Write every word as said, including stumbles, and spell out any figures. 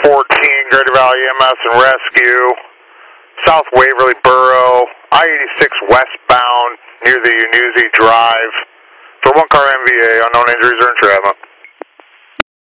fourteen, Greater Valley E M S and Rescue, South Waverly Borough, I eighty-six westbound near the Unuzi Drive. For one car M V A, unknown injuries or entrapment.